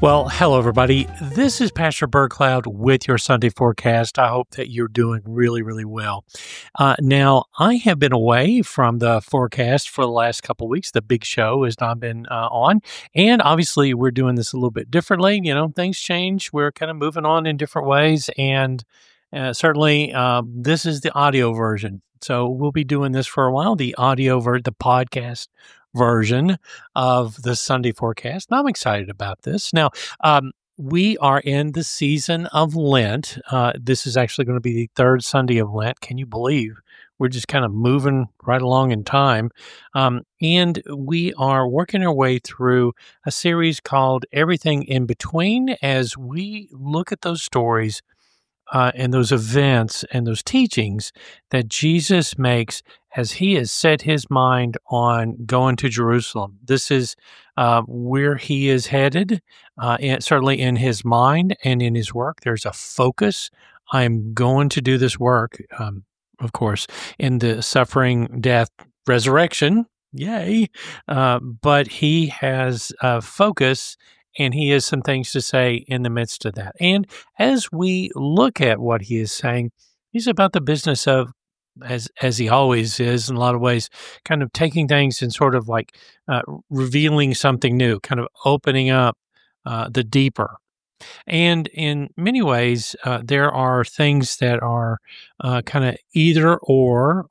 Well, hello, everybody. This is Pastor Burcloud with your Sunday forecast. I hope that you're doing really, really well. Now, I have been away from the forecast for the last couple of weeks. The big show has not been on. And obviously, we're doing this a little bit differently. You know, things change. We're kind of moving on in different ways. And certainly, this is the audio version. So we'll be doing this for a while, the podcast version of the Sunday forecast. And I'm excited about this. Now, we are in the season of Lent. This is actually going to be the third Sunday of Lent. Can you believe we're just kind of moving right along in time? And we are working our way through a series called Everything in Between as we look at those stories and those events and those teachings that Jesus makes as he has set his mind on going to Jerusalem. This is where he is headed, and certainly in his mind and in his work. There's a focus. I'm going to do this work, of course, in the suffering, death, resurrection. Yay. But he has a focus, and he has some things to say in the midst of that. And as we look at what he is saying, he's about the business of, as he always is in a lot of ways, kind of taking things and sort of like revealing something new, kind of opening up the deeper. And in many ways, there are things that are kind of either or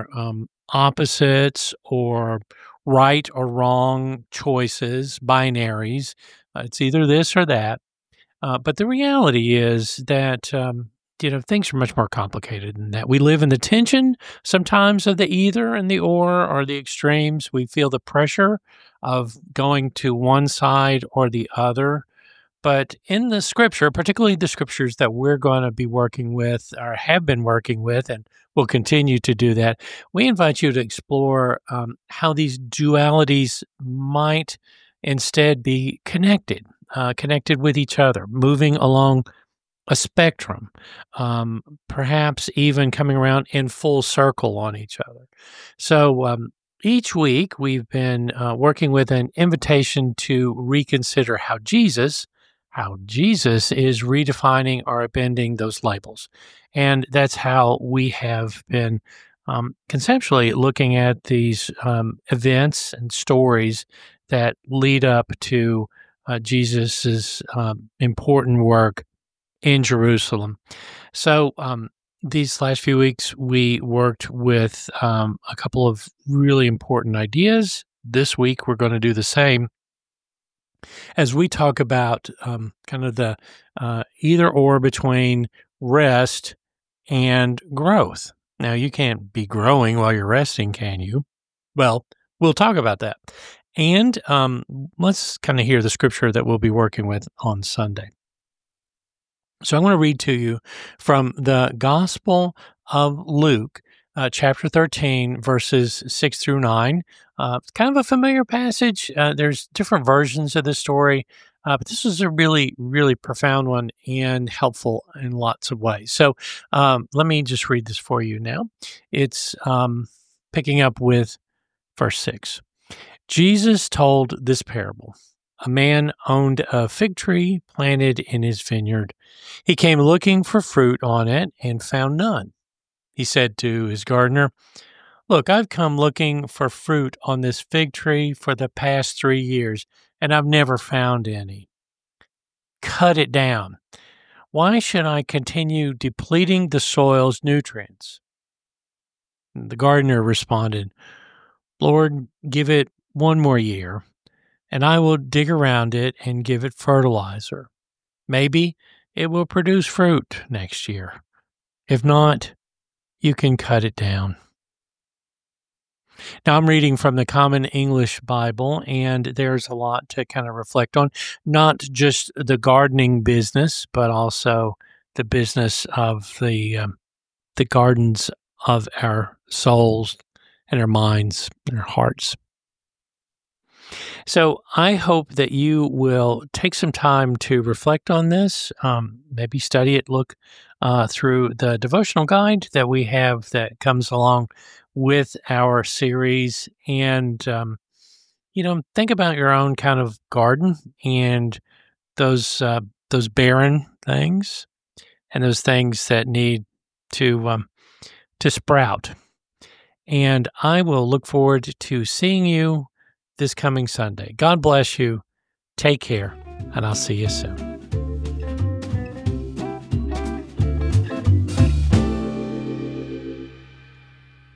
opposites or right or wrong choices, binaries. It's either this or that. But the reality is that, things are much more complicated than that. We live in the tension sometimes of the either and the or the extremes. We feel the pressure of going to one side or the other. But in the scripture, particularly the scriptures that we're going to be working with or have been working with and will continue to do that, we invite you to explore how these dualities might instead be connected with each other, moving along a spectrum, perhaps even coming around in full circle on each other. So each week we've been working with an invitation to reconsider how Jesus is redefining or upending those labels. And that's how we have been conceptually looking at these events and stories that lead up to Jesus's important work in Jerusalem. So these last few weeks, we worked with a couple of really important ideas. This week, we're going to do the same as we talk about kind of the either or between rest and growth. Now, you can't be growing while you're resting, can you? Well, we'll talk about that. And let's kind of hear the scripture that we'll be working with on Sunday. So I'm going to read to you from the Gospel of Luke, chapter 13, verses 6 through 9. It's kind of a familiar passage. There's different versions of the story, but this is a really, really profound one and helpful in lots of ways. So let me just read this for you now. It's picking up with verse 6. Jesus told this parable. A man owned a fig tree planted in his vineyard. He came looking for fruit on it and found none. He said to his gardener, "Look, I've come looking for fruit on this fig tree for the past 3 years, and I've never found any. Cut it down. Why should I continue depleting the soil's nutrients?" The gardener responded, "Lord, give it 1 more year, and I will dig around it and give it fertilizer. Maybe it will produce fruit next year. If not, you can cut it down." Now, I'm reading from the Common English Bible, and there's a lot to kind of reflect on, not just the gardening business, but also the business of the gardens of our souls and our minds and our hearts. So I hope that you will take some time to reflect on this, maybe study it, look through the devotional guide that we have that comes along with our series, and think about your own kind of garden and those barren things and those things that need to sprout. And I will look forward to seeing you this coming Sunday. God bless you. Take care, and I'll see you soon.